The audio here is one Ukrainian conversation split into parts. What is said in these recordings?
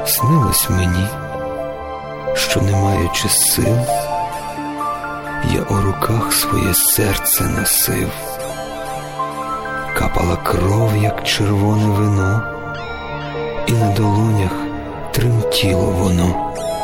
Снилось мені, що, не маючи сил, я у руках своє серце носив. Капала кров, як червоне вино, і на долонях тремтіло воно.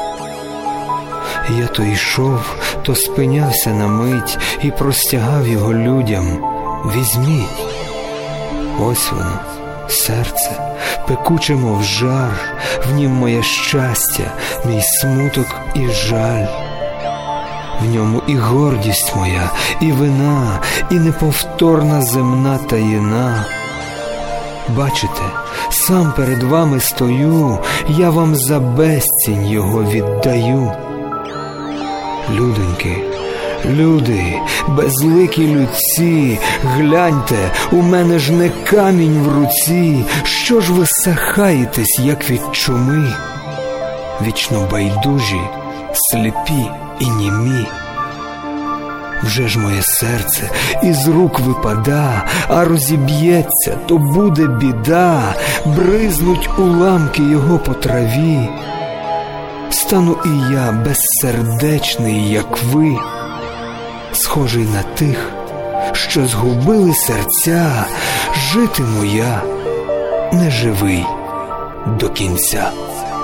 Я то йшов, то спинявся на мить і простягав його людям: візьміть. Ось воно, серце, пекуче, мов жар, в нім моє щастя, мій смуток і жаль. В ньому і гордість моя, і вина, і неповторна земна таїна. Бачите, сам перед вами стою, я вам за безцінь його віддаю. Людоньки, люди, безликі людці, гляньте, у мене ж не камінь в руці. Що ж ви сахаєтесь, як від чуми? Вічно байдужі, сліпі і німі. Вже ж моє серце із рук випада, а розіб'ється, то буде біда. Бризнуть уламки його по траві. Стану і я безсердечний, як ви, схожий на тих, що згубили серця. Житиму я неживий до кінця.